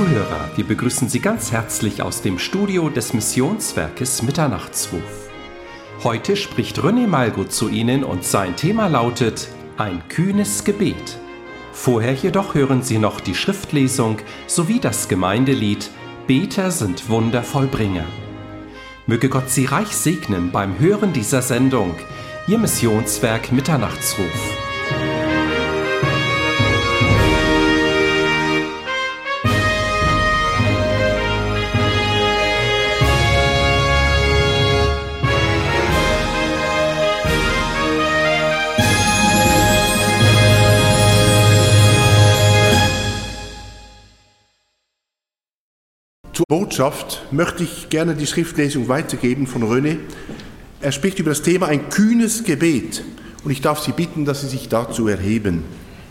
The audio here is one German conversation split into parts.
Zuhörer, wir begrüßen Sie ganz herzlich aus dem Studio des Missionswerkes Mitternachtsruf. Heute spricht René Malgo zu Ihnen und sein Thema lautet Ein kühnes Gebet. Vorher jedoch hören Sie noch die Schriftlesung sowie das Gemeindelied Beter sind Wundervollbringer. Möge Gott Sie reich segnen beim Hören dieser Sendung, Ihr Missionswerk Mitternachtsruf. Zur Botschaft möchte ich gerne die Schriftlesung weitergeben von René. Er spricht über das Thema ein kühnes Gebet und ich darf Sie bitten, dass Sie sich dazu erheben.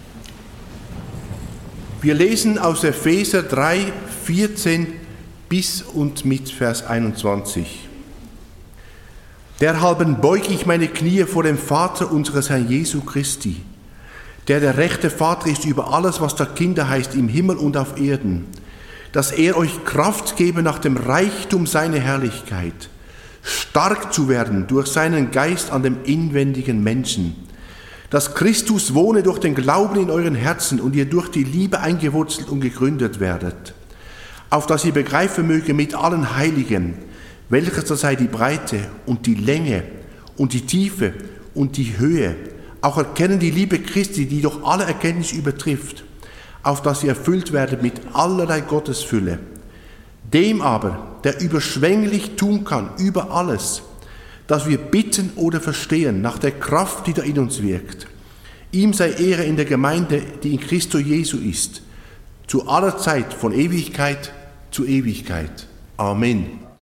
Wir lesen aus Epheser 3, 14 bis und mit Vers 21. Derhalben beuge ich meine Knie vor dem Vater unseres Herrn Jesu Christi, der rechte Vater ist über alles, was da Kinder heißt, im Himmel und auf Erden, dass er euch Kraft gebe nach dem Reichtum seiner Herrlichkeit, stark zu werden durch seinen Geist an dem inwendigen Menschen, dass Christus wohne durch den Glauben in euren Herzen und ihr durch die Liebe eingewurzelt und gegründet werdet, auf dass ihr begreifen möge mit allen Heiligen, welches da sei die Breite und die Länge und die Tiefe und die Höhe, auch erkennen die Liebe Christi, die doch alle Erkenntnis übertrifft, auf dass ihr erfüllt werdet mit allerlei Gottesfülle. Dem aber, der überschwänglich tun kann über alles, dass wir bitten oder verstehen nach der Kraft, die da in uns wirkt. Ihm sei Ehre in der Gemeinde, die in Christo Jesu ist, zu aller Zeit von Ewigkeit zu Ewigkeit. Amen.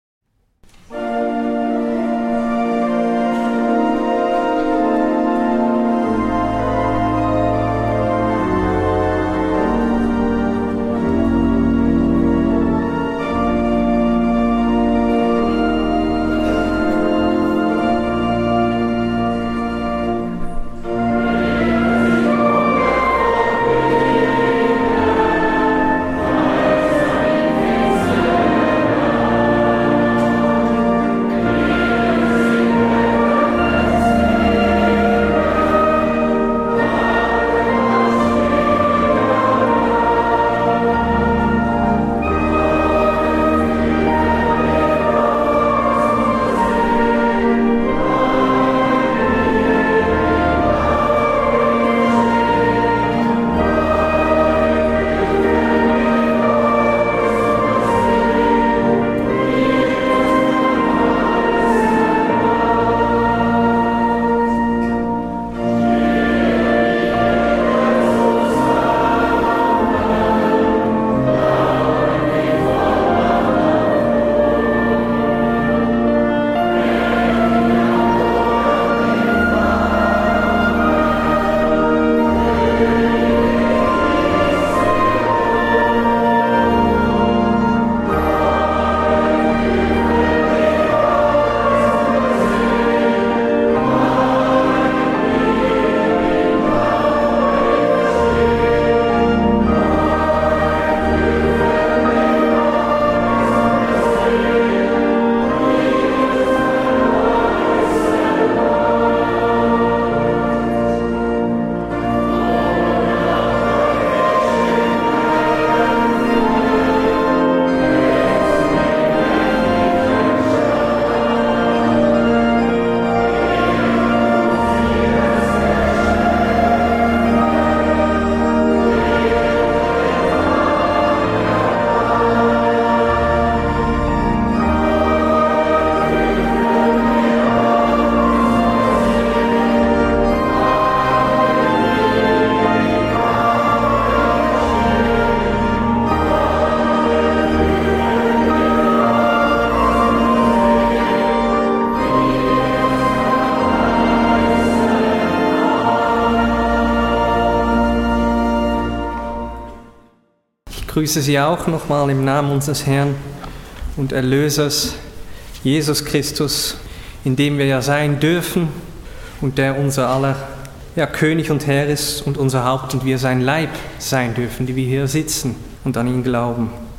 Ich grüße Sie auch nochmal im Namen unseres Herrn und Erlösers Jesus Christus, in dem wir ja sein dürfen und der unser aller König und Herr ist und unser Haupt und wir sein Leib sein dürfen, die wir hier sitzen und an ihn glauben.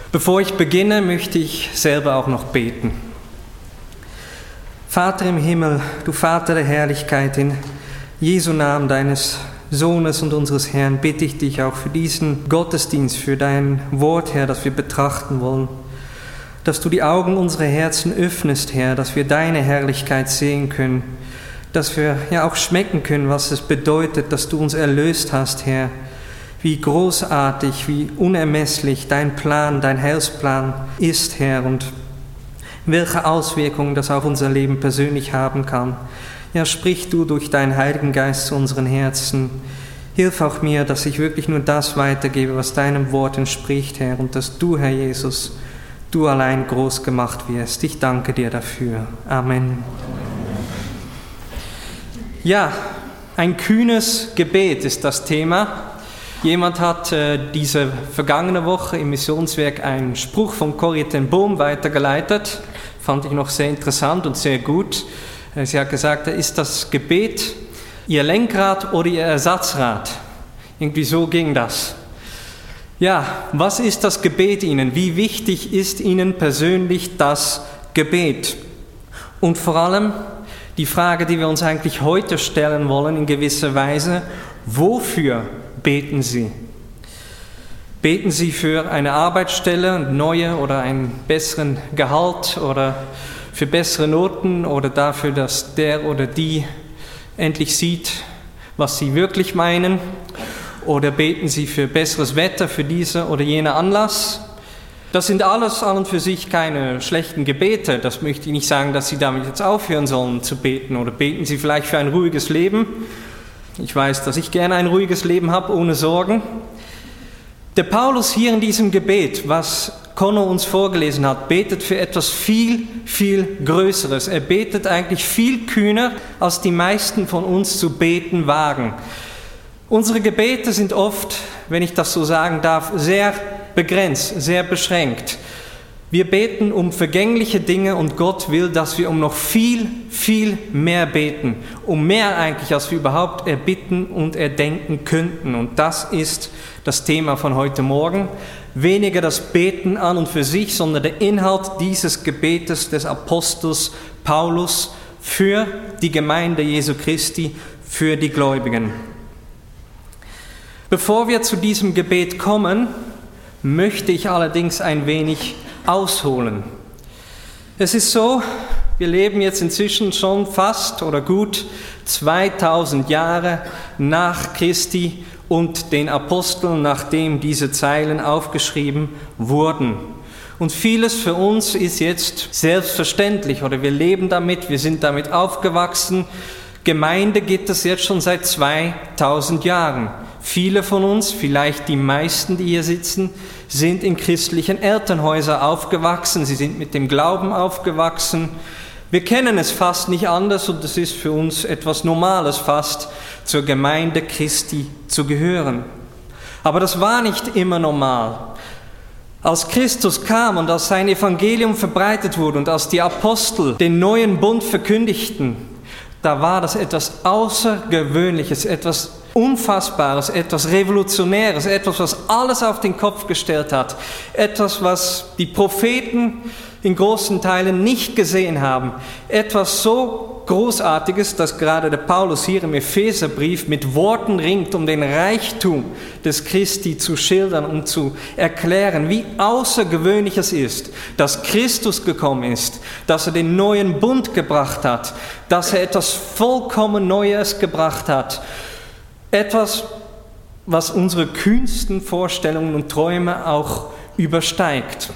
Bevor ich beginne, möchte ich selber auch noch beten. Vater im Himmel, du Vater der Herrlichkeit, in Jesu Namen deines Sohnes und unseres Herrn bitte ich dich auch für diesen Gottesdienst, für dein Wort, Herr, das wir betrachten wollen, dass du die Augen unserer Herzen öffnest, Herr, dass wir deine Herrlichkeit sehen können, dass wir ja auch schmecken können, was es bedeutet, dass du uns erlöst hast, Herr, wie großartig, wie unermesslich dein Plan, dein Heilsplan ist, Herr, und welche Auswirkungen das auf unser Leben persönlich haben kann. Ja, sprich du durch deinen Heiligen Geist zu unseren Herzen. Hilf auch mir, dass ich wirklich nur das weitergebe, was deinem Wort entspricht, Herr, und dass du, Herr Jesus, du allein groß gemacht wirst. Ich danke dir dafür. Amen. Ja, ein kühnes Gebet ist das Thema. Jemand hat diese vergangene Woche im Missionswerk einen Spruch von Corrie ten Boom weitergeleitet. Fand ich noch sehr interessant und sehr gut. Sie hat gesagt, ist das Gebet Ihr Lenkrad oder Ihr Ersatzrad? Irgendwie so ging das. Ja, was ist das Gebet Ihnen? Wie wichtig ist Ihnen persönlich das Gebet? Und vor allem die Frage, die wir uns eigentlich heute stellen wollen in gewisser Weise, wofür beten Sie? Beten Sie für eine Arbeitsstelle, eine neue oder einen besseren Gehalt oder für bessere Noten oder dafür, dass der oder die endlich sieht, was Sie wirklich meinen? Oder beten Sie für besseres Wetter, für diese oder jene Anlass? Das sind alles an und für sich keine schlechten Gebete. Das möchte ich nicht sagen, dass Sie damit jetzt aufhören sollen zu beten. Oder beten Sie vielleicht für ein ruhiges Leben? Ich weiß, dass ich gerne ein ruhiges Leben habe, ohne Sorgen. Der Paulus hier in diesem Gebet, was Conno uns vorgelesen hat, betet für etwas viel, viel Größeres. Er betet eigentlich viel kühner, als die meisten von uns zu beten wagen. Unsere Gebete sind oft, wenn ich das so sagen darf, sehr begrenzt, sehr beschränkt. Wir beten um vergängliche Dinge und Gott will, dass wir um noch viel, viel mehr beten. Um mehr eigentlich, als wir überhaupt erbitten und erdenken könnten. Und das ist das Thema von heute Morgen. Weniger das Beten an und für sich, sondern der Inhalt dieses Gebetes des Apostels Paulus für die Gemeinde Jesu Christi, für die Gläubigen. Bevor wir zu diesem Gebet kommen, möchte ich allerdings ein wenig ausholen. Es ist so, wir leben jetzt inzwischen schon fast oder gut 2000 Jahre nach Christi und den Aposteln, nachdem diese Zeilen aufgeschrieben wurden. Und vieles für uns ist jetzt selbstverständlich oder wir leben damit, wir sind damit aufgewachsen. Gemeinde gibt es jetzt schon seit 2000 Jahren. Viele von uns, vielleicht die meisten, die hier sitzen, sind in christlichen Elternhäusern aufgewachsen. Sie sind mit dem Glauben aufgewachsen. Wir kennen es fast nicht anders und es ist für uns etwas Normales fast, zur Gemeinde Christi zu gehören. Aber das war nicht immer normal. Als Christus kam und als sein Evangelium verbreitet wurde und als die Apostel den neuen Bund verkündigten, da war das etwas Außergewöhnliches, etwas Unfassbares, etwas Revolutionäres, etwas, was alles auf den Kopf gestellt hat, etwas, was die Propheten in großen Teilen nicht gesehen haben, etwas so Großartiges, dass gerade der Paulus hier im Epheserbrief mit Worten ringt, um den Reichtum des Christi zu schildern und zu erklären, wie außergewöhnlich es ist, dass Christus gekommen ist, dass er den neuen Bund gebracht hat, dass er etwas vollkommen Neues gebracht hat. Etwas, was unsere kühnsten Vorstellungen und Träume auch übersteigt.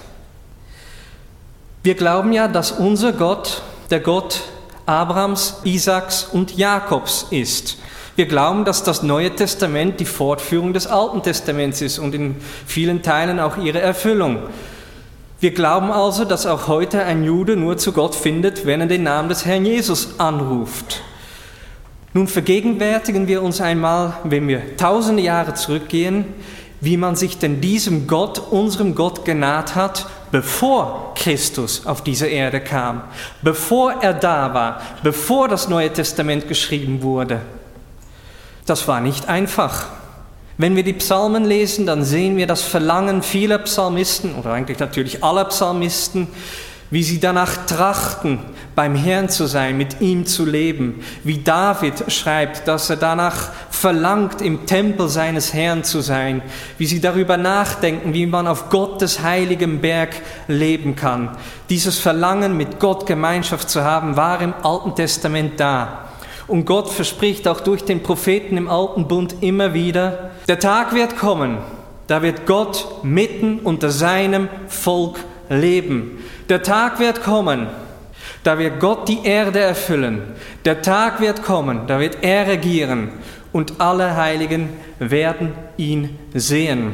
Wir glauben ja, dass unser Gott der Gott Abrahams, Isaaks und Jakobs ist. Wir glauben, dass das Neue Testament die Fortführung des Alten Testaments ist und in vielen Teilen auch ihre Erfüllung. Wir glauben also, dass auch heute ein Jude nur zu Gott findet, wenn er den Namen des Herrn Jesus anruft. Nun vergegenwärtigen wir uns einmal, wenn wir tausende Jahre zurückgehen, wie man sich denn diesem Gott, unserem Gott genaht hat, bevor Christus auf diese Erde kam, bevor er da war, bevor das Neue Testament geschrieben wurde. Das war nicht einfach. Wenn wir die Psalmen lesen, dann sehen wir das Verlangen vieler Psalmisten, oder eigentlich natürlich aller Psalmisten, wie sie danach trachten, beim Herrn zu sein, mit ihm zu leben. Wie David schreibt, dass er danach verlangt, im Tempel seines Herrn zu sein. Wie sie darüber nachdenken, wie man auf Gottes heiligem Berg leben kann. Dieses Verlangen, mit Gott Gemeinschaft zu haben, war im Alten Testament da. Und Gott verspricht auch durch den Propheten im Alten Bund immer wieder, der Tag wird kommen, da wird Gott mitten unter seinem Volk leben. Der Tag wird kommen, da wird Gott die Erde erfüllen. Der Tag wird kommen, da wird er regieren und alle Heiligen werden ihn sehen.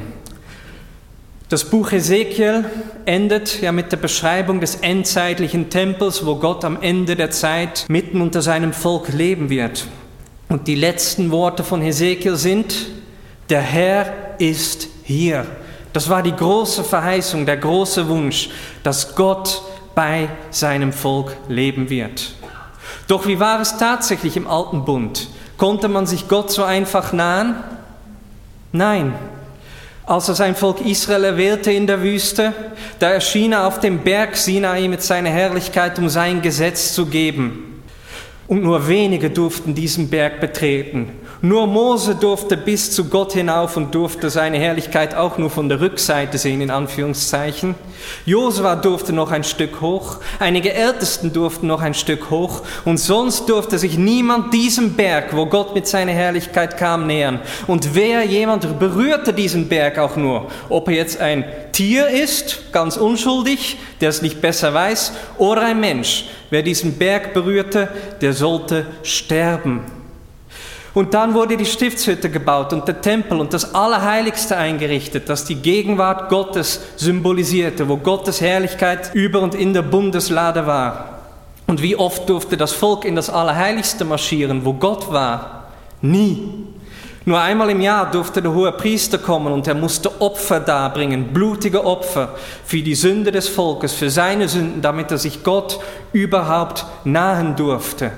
Das Buch Hesekiel endet ja mit der Beschreibung des endzeitlichen Tempels, wo Gott am Ende der Zeit mitten unter seinem Volk leben wird. Und die letzten Worte von Hesekiel sind, der Herr ist hier. Das war die große Verheißung, der große Wunsch, dass Gott bei seinem Volk leben wird. Doch wie war es tatsächlich im Alten Bund? Konnte man sich Gott so einfach nahen? Nein. Als er sein Volk Israel erwählte in der Wüste, da erschien er auf dem Berg Sinai mit seiner Herrlichkeit, um sein Gesetz zu geben. Und nur wenige durften diesen Berg betreten. Nur Mose durfte bis zu Gott hinauf und durfte seine Herrlichkeit auch nur von der Rückseite sehen, in Anführungszeichen. Josua durfte noch ein Stück hoch, einige Ältesten durften noch ein Stück hoch und sonst durfte sich niemand diesem Berg, wo Gott mit seiner Herrlichkeit kam, nähern. Und jemand berührte diesen Berg auch nur, ob er jetzt ein Tier ist, ganz unschuldig, der es nicht besser weiß, oder ein Mensch. Wer diesen Berg berührte, der sollte sterben. Und dann wurde die Stiftshütte gebaut und der Tempel und das Allerheiligste eingerichtet, das die Gegenwart Gottes symbolisierte, wo Gottes Herrlichkeit über und in der Bundeslade war. Und wie oft durfte das Volk in das Allerheiligste marschieren, wo Gott war? Nie. Nur einmal im Jahr durfte der Hohepriester kommen und er musste Opfer darbringen, blutige Opfer für die Sünde des Volkes, für seine Sünden, damit er sich Gott überhaupt nahen durfte.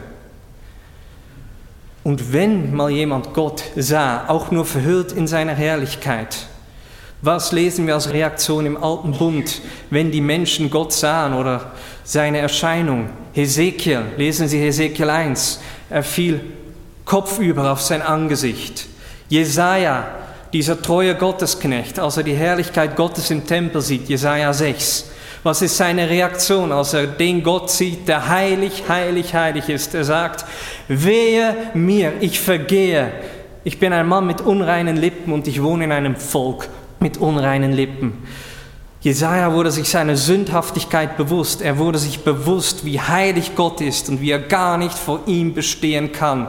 Und wenn mal jemand Gott sah, auch nur verhüllt in seiner Herrlichkeit, was lesen wir als Reaktion im Alten Bund, wenn die Menschen Gott sahen oder seine Erscheinung? Hesekiel, lesen Sie Hesekiel 1, er fiel kopfüber auf sein Angesicht. Jesaja, dieser treue Gottesknecht, als er die Herrlichkeit Gottes im Tempel sieht, Jesaja 6, was ist seine Reaktion, als er den Gott sieht, der heilig, heilig, heilig ist? Er sagt, wehe mir, ich vergehe. Ich bin ein Mann mit unreinen Lippen und ich wohne in einem Volk mit unreinen Lippen. Jesaja wurde sich seiner Sündhaftigkeit bewusst. Er wurde sich bewusst, wie heilig Gott ist und wie er gar nicht vor ihm bestehen kann.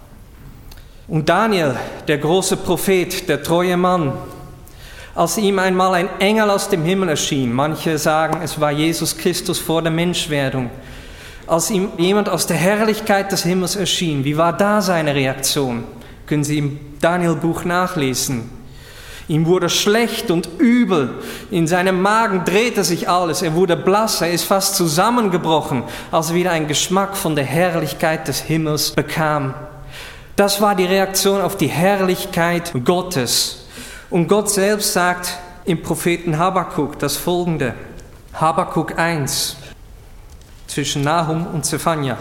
Und Daniel, der große Prophet, der treue Mann, als ihm einmal ein Engel aus dem Himmel erschien, manche sagen, es war Jesus Christus vor der Menschwerdung, als ihm jemand aus der Herrlichkeit des Himmels erschien, wie war da seine Reaktion? Können Sie im Daniel-Buch nachlesen. Ihm wurde schlecht und übel, in seinem Magen drehte sich alles, er wurde blass, er ist fast zusammengebrochen, als er wieder einen Geschmack von der Herrlichkeit des Himmels bekam. Das war die Reaktion auf die Herrlichkeit Gottes. Und Gott selbst sagt im Propheten Habakuk das Folgende. Habakuk 1, zwischen Nahum und Zephania.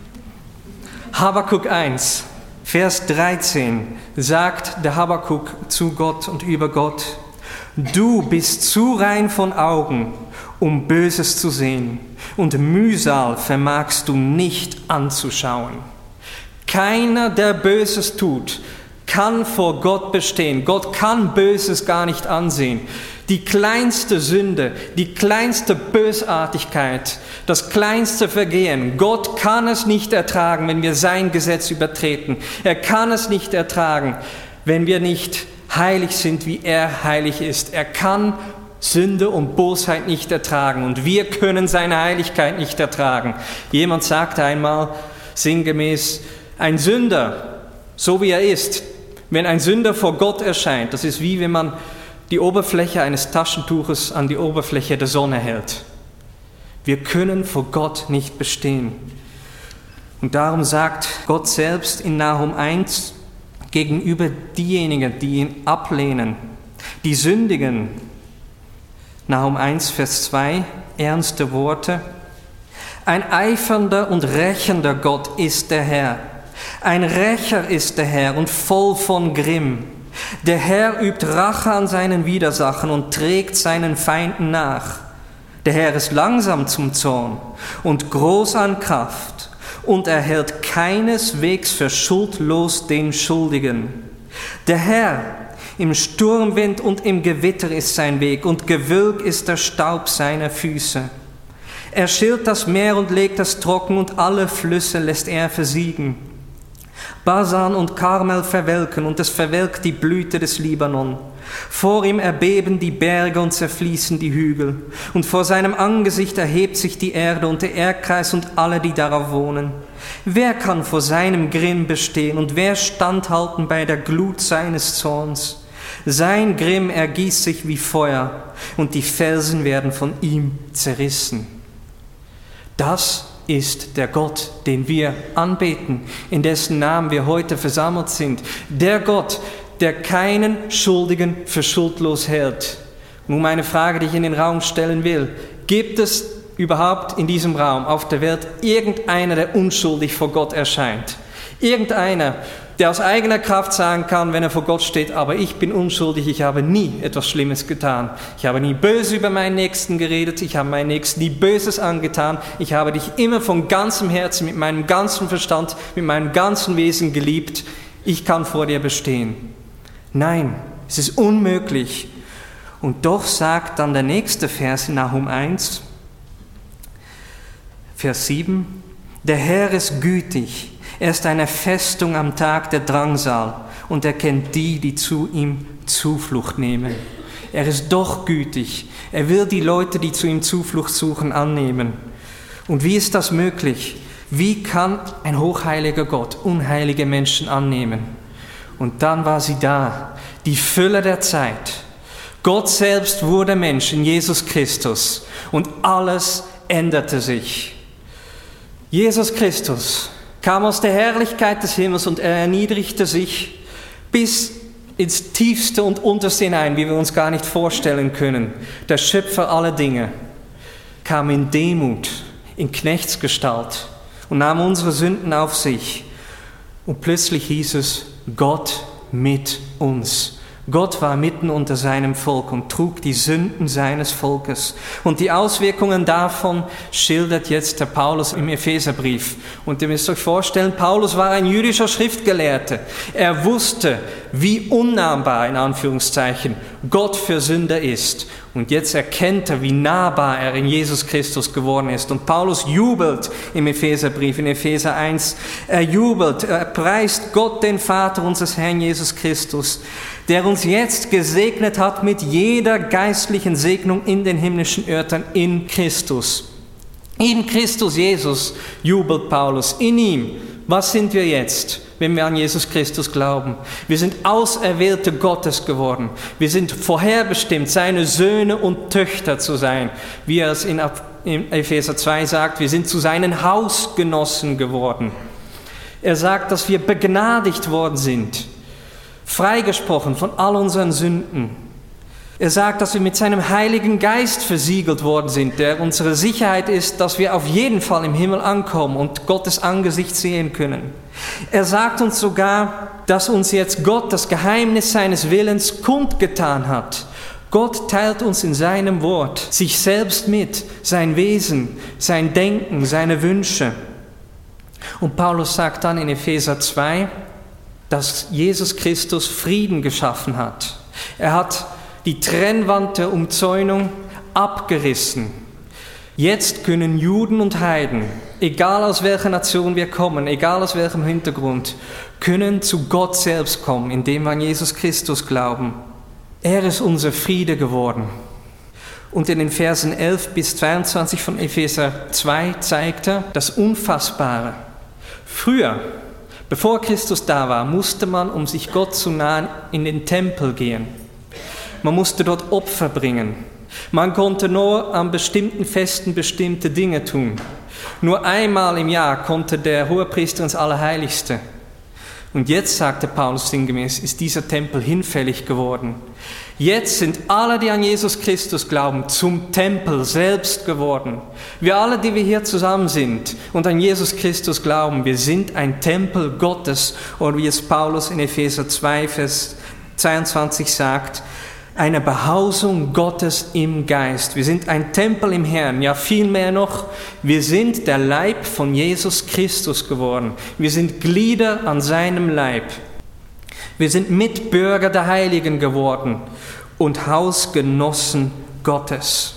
Habakuk 1, Vers 13 sagt der Habakuk zu Gott und über Gott, du bist zu rein von Augen, um Böses zu sehen, und Mühsal vermagst du nicht anzuschauen. Keiner, der Böses tut, kann vor Gott bestehen. Gott kann Böses gar nicht ansehen. Die kleinste Sünde, die kleinste Bösartigkeit, das kleinste Vergehen, Gott kann es nicht ertragen, wenn wir sein Gesetz übertreten. Er kann es nicht ertragen, wenn wir nicht heilig sind, wie er heilig ist. Er kann Sünde und Bosheit nicht ertragen und wir können seine Heiligkeit nicht ertragen. Jemand sagte einmal sinngemäß, ein Sünder, so wie er ist, wenn ein Sünder vor Gott erscheint, das ist wie wenn man die Oberfläche eines Taschentuches an die Oberfläche der Sonne hält. Wir können vor Gott nicht bestehen. Und darum sagt Gott selbst in Nahum 1, gegenüber diejenigen, die ihn ablehnen, die sündigen. Nahum 1, Vers 2, ernste Worte. Ein eifernder und rächender Gott ist der Herr. Ein Rächer ist der Herr und voll von Grimm. Der Herr übt Rache an seinen Widersachern und trägt seinen Feinden nach. Der Herr ist langsam zum Zorn und groß an Kraft und er hält keineswegs für schuldlos den Schuldigen. Der Herr, im Sturmwind und im Gewitter ist sein Weg und Gewölk ist der Staub seiner Füße. Er schillt das Meer und legt es trocken und alle Flüsse lässt er versiegen. Basan und Karmel verwelken und es verwelkt die Blüte des Libanon. Vor ihm erbeben die Berge und zerfließen die Hügel. Und vor seinem Angesicht erhebt sich die Erde und der Erdkreis und alle, die darauf wohnen. Wer kann vor seinem Grimm bestehen und wer standhalten bei der Glut seines Zorns? Sein Grimm ergießt sich wie Feuer und die Felsen werden von ihm zerrissen. Das ist der Gott, den wir anbeten, in dessen Namen wir heute versammelt sind. Der Gott, der keinen Schuldigen für schuldlos hält. Nun meine Frage, die ich in den Raum stellen will. Gibt es überhaupt in diesem Raum auf der Welt irgendeiner, der unschuldig vor Gott erscheint? Irgendeiner, der aus eigener Kraft sagen kann, wenn er vor Gott steht, aber ich bin unschuldig, ich habe nie etwas Schlimmes getan. Ich habe nie böse über meinen Nächsten geredet, ich habe meinen Nächsten nie Böses angetan. Ich habe dich immer von ganzem Herzen, mit meinem ganzen Verstand, mit meinem ganzen Wesen geliebt. Ich kann vor dir bestehen. Nein, es ist unmöglich. Und doch sagt dann der nächste Vers in Nahum 1, Vers 7, der Herr ist gütig. Er ist eine Festung am Tag der Drangsal und er kennt die, die zu ihm Zuflucht nehmen. Er ist doch gütig. Er will die Leute, die zu ihm Zuflucht suchen, annehmen. Und wie ist das möglich? Wie kann ein hochheiliger Gott unheilige Menschen annehmen? Und dann war sie da, die Fülle der Zeit. Gott selbst wurde Mensch in Jesus Christus und alles änderte sich. Jesus Christus kam aus der Herrlichkeit des Himmels und er erniedrigte sich bis ins Tiefste und Unterste hinein, wie wir uns gar nicht vorstellen können. Der Schöpfer aller Dinge kam in Demut, in Knechtsgestalt und nahm unsere Sünden auf sich. Und plötzlich hieß es, Gott mit uns. Gott war mitten unter seinem Volk und trug die Sünden seines Volkes. Und die Auswirkungen davon schildert jetzt der Paulus im Epheserbrief. Und ihr müsst euch vorstellen, Paulus war ein jüdischer Schriftgelehrter. Er wusste, wie unnahbar, in Anführungszeichen, Gott für Sünder ist. Und jetzt erkennt er, wie nahbar er in Jesus Christus geworden ist. Und Paulus jubelt im Epheserbrief, in Epheser 1. Er jubelt, er preist Gott, den Vater unseres Herrn Jesus Christus, der uns jetzt gesegnet hat mit jeder geistlichen Segnung in den himmlischen Örtern in Christus. In Christus Jesus jubelt Paulus, in ihm. Was sind wir jetzt, wenn wir an Jesus Christus glauben? Wir sind Auserwählte Gottes geworden. Wir sind vorherbestimmt, seine Söhne und Töchter zu sein. Wie er es in Epheser 2 sagt, wir sind zu seinen Hausgenossen geworden. Er sagt, dass wir begnadigt worden sind, freigesprochen von all unseren Sünden. Er sagt, dass wir mit seinem Heiligen Geist versiegelt worden sind, der unsere Sicherheit ist, dass wir auf jeden Fall im Himmel ankommen und Gottes Angesicht sehen können. Er sagt uns sogar, dass uns jetzt Gott das Geheimnis seines Willens kundgetan hat. Gott teilt uns in seinem Wort sich selbst mit, sein Wesen, sein Denken, seine Wünsche. Und Paulus sagt dann in Epheser 2, dass Jesus Christus Frieden geschaffen hat. Er hat die Trennwand der Umzäunung abgerissen. Jetzt können Juden und Heiden, egal aus welcher Nation wir kommen, egal aus welchem Hintergrund, können zu Gott selbst kommen, indem wir an Jesus Christus glauben. Er ist unser Friede geworden. Und in den Versen 11 bis 22 von Epheser 2 zeigt er das Unfassbare. Früher, bevor Christus da war, musste man, um sich Gott zu nahen, in den Tempel gehen. Man musste dort Opfer bringen. Man konnte nur an bestimmten Festen bestimmte Dinge tun. Nur einmal im Jahr konnte der Hohepriester ins Allerheiligste. Und jetzt, sagte Paulus sinngemäß, ist dieser Tempel hinfällig geworden. Jetzt sind alle, die an Jesus Christus glauben, zum Tempel selbst geworden. Wir alle, die wir hier zusammen sind und an Jesus Christus glauben, wir sind ein Tempel Gottes. Oder wie es Paulus in Epheser 2, Vers 22 sagt, eine Behausung Gottes im Geist. Wir sind ein Tempel im Herrn. Ja, vielmehr noch, wir sind der Leib von Jesus Christus geworden. Wir sind Glieder an seinem Leib. Wir sind Mitbürger der Heiligen geworden und Hausgenossen Gottes.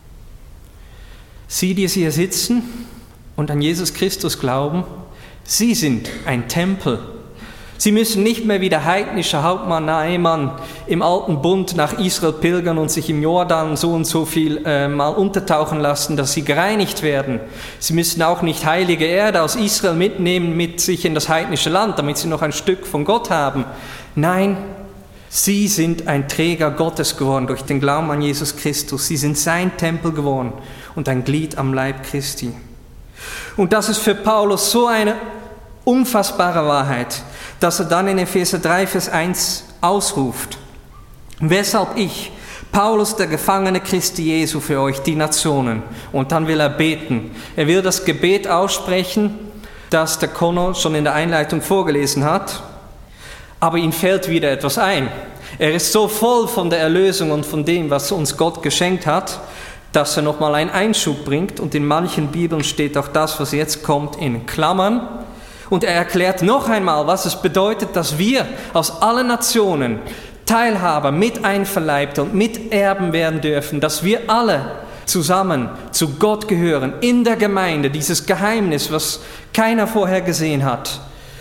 Sie, die hier sitzen und an Jesus Christus glauben, sie sind ein Tempel. Sie müssen nicht mehr wie der heidnische Hauptmann Naaman im alten Bund nach Israel pilgern und sich im Jordan so und so viel mal untertauchen lassen, dass sie gereinigt werden. Sie müssen auch nicht heilige Erde aus Israel mitnehmen mit sich in das heidnische Land, damit sie noch ein Stück von Gott haben. Nein, sie sind ein Träger Gottes geworden durch den Glauben an Jesus Christus. Sie sind sein Tempel geworden und ein Glied am Leib Christi. Und das ist für Paulus so eine unfassbare Wahrheit, dass er dann in Epheser 3, Vers 1 ausruft: Weshalb ich, Paulus, der Gefangene Christi Jesu für euch, die Nationen. Und dann will er beten. Er will das Gebet aussprechen, das der Conor schon in der Einleitung vorgelesen hat. Aber ihm fällt wieder etwas ein. Er ist so voll von der Erlösung und von dem, was uns Gott geschenkt hat, dass er nochmal einen Einschub bringt. Und in manchen Bibeln steht auch das, was jetzt kommt, in Klammern. Und er erklärt noch einmal, was es bedeutet, dass wir aus allen Nationen Teilhaber, Miteinverleibte und Miterben werden dürfen, dass wir alle zusammen zu Gott gehören, in der Gemeinde, dieses Geheimnis, was keiner vorher gesehen hat.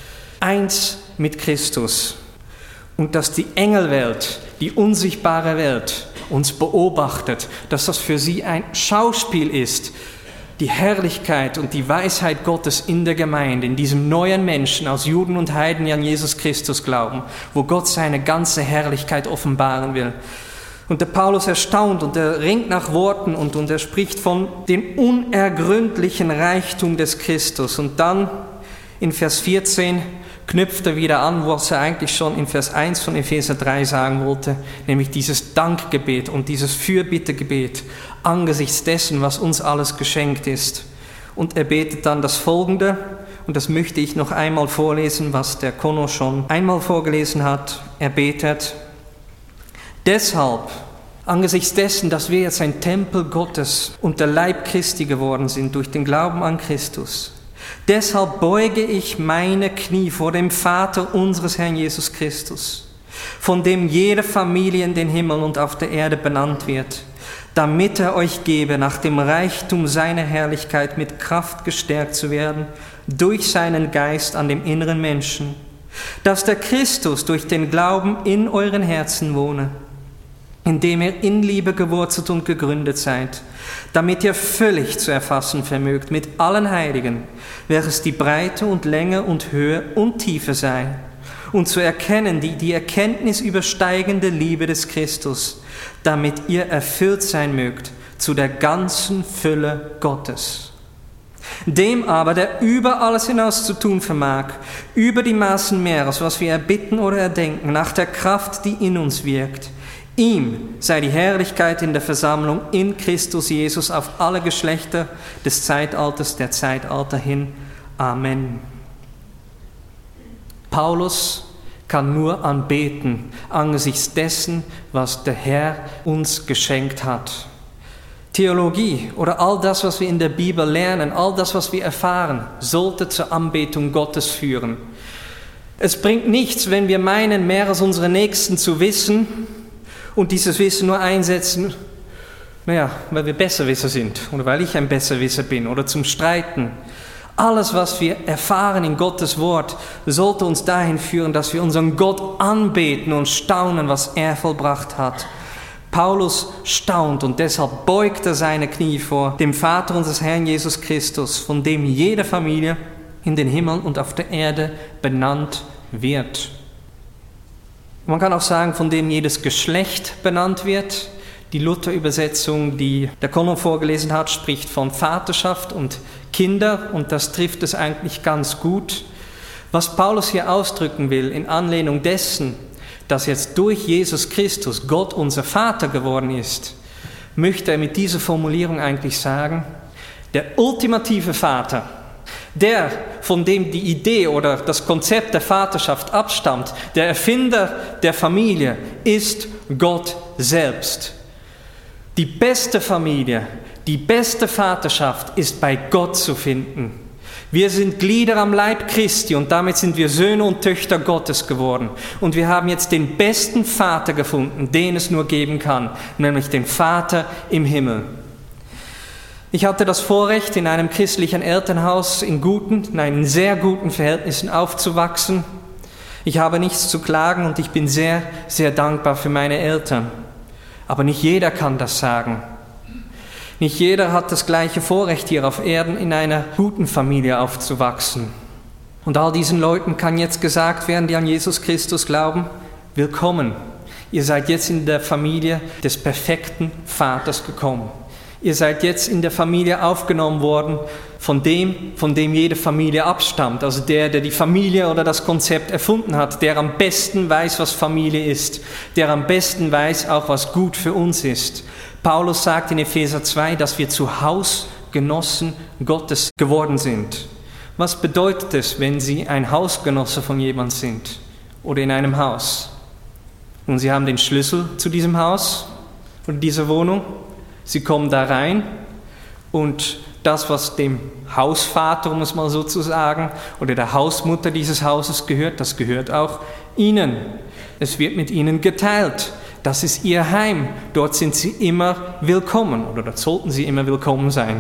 Eins mit Christus. Und dass die Engelwelt, die unsichtbare Welt, uns beobachtet, dass das für sie ein Schauspiel ist, die Herrlichkeit und die Weisheit Gottes in der Gemeinde, in diesem neuen Menschen aus Juden und Heiden, die an Jesus Christus glauben, wo Gott seine ganze Herrlichkeit offenbaren will. Und der Paulus erstaunt und er ringt nach Worten und er spricht von dem unergründlichen Reichtum des Christus. Und dann in Vers 14 knüpft er wieder an, was er eigentlich schon in Vers 1 von Epheser 3 sagen wollte, nämlich dieses Dankgebet und dieses Fürbittegebet angesichts dessen, was uns alles geschenkt ist. Und er betet dann das Folgende, und das möchte ich noch einmal vorlesen, was der Conor schon einmal vorgelesen hat. Er betet: Deshalb, angesichts dessen, dass wir jetzt ein Tempel Gottes und der Leib Christi geworden sind durch den Glauben an Christus, deshalb beuge ich meine Knie vor dem Vater unseres Herrn Jesus Christus, von dem jede Familie in den Himmel und auf der Erde benannt wird, damit er euch gebe, nach dem Reichtum seiner Herrlichkeit mit Kraft gestärkt zu werden, durch seinen Geist an dem inneren Menschen, dass der Christus durch den Glauben in euren Herzen wohne, indem ihr in Liebe gewurzelt und gegründet seid, damit ihr völlig zu erfassen vermögt mit allen Heiligen, welches die Breite und Länge und Höhe und Tiefe sei, und zu erkennen die Erkenntnis übersteigende Liebe des Christus, damit ihr erfüllt sein mögt zu der ganzen Fülle Gottes. Dem aber, der über alles hinaus zu tun vermag, über die Maßen mehr, als was wir erbitten oder erdenken, nach der Kraft, die in uns wirkt, ihm sei die Herrlichkeit in der Versammlung in Christus Jesus auf alle Geschlechter des Zeitalters der Zeitalter hin. Amen. Paulus kann nur anbeten angesichts dessen, was der Herr uns geschenkt hat. Theologie oder all das, was wir in der Bibel lernen, all das, was wir erfahren, sollte zur Anbetung Gottes führen. Es bringt nichts, wenn wir meinen, mehr als unsere Nächsten zu wissen und dieses Wissen nur einsetzen, weil wir Besserwisser sind oder weil ich ein Besserwisser bin oder zum Streiten. Alles, was wir erfahren in Gottes Wort, sollte uns dahin führen, dass wir unseren Gott anbeten und staunen, was er vollbracht hat. Paulus staunt und deshalb beugt er seine Knie vor dem Vater unseres Herrn Jesus Christus, von dem jede Familie in den Himmel und auf der Erde benannt wird. Man kann auch sagen, von dem jedes Geschlecht benannt wird. Die Luther-Übersetzung, die der Conor vorgelesen hat, spricht von Vaterschaft und Kinder und das trifft es eigentlich ganz gut, Was Paulus hier ausdrücken will, in Anlehnung dessen, dass jetzt durch Jesus Christus Gott unser Vater geworden ist, möchte er mit dieser Formulierung eigentlich sagen, der ultimative Vater, der, von dem die Idee oder das Konzept der Vaterschaft abstammt, der Erfinder der Familie, ist Gott selbst. Die beste Familie, die beste Vaterschaft ist bei Gott zu finden. Wir sind Glieder am Leib Christi und damit sind wir Söhne und Töchter Gottes geworden. Und wir haben jetzt den besten Vater gefunden, den es nur geben kann, nämlich den Vater im Himmel. Ich hatte das Vorrecht, in einem christlichen Elternhaus in sehr guten Verhältnissen aufzuwachsen. Ich habe nichts zu klagen und ich bin sehr, sehr dankbar für meine Eltern. Aber nicht jeder kann das sagen. Nicht jeder hat das gleiche Vorrecht, hier auf Erden in einer guten Familie aufzuwachsen. Und all diesen Leuten kann jetzt gesagt werden, die an Jesus Christus glauben, willkommen. Ihr seid jetzt in der Familie des perfekten Vaters gekommen. Ihr seid jetzt in der Familie aufgenommen worden, von dem jede Familie abstammt. Also der die Familie oder das Konzept erfunden hat, der am besten weiß, was Familie ist, der am besten weiß auch, was gut für uns ist. Paulus sagt in Epheser 2, dass wir zu Hausgenossen Gottes geworden sind. Was bedeutet es, wenn Sie ein Hausgenosse von jemandem sind oder in einem Haus? Und Sie haben den Schlüssel zu diesem Haus oder dieser Wohnung. Sie kommen da rein und das, was dem Hausvater, um es mal so zu sagen, oder der Hausmutter dieses Hauses gehört, das gehört auch Ihnen. Es wird mit Ihnen geteilt. Das ist Ihr Heim. Dort sind Sie immer willkommen oder dort sollten Sie immer willkommen sein.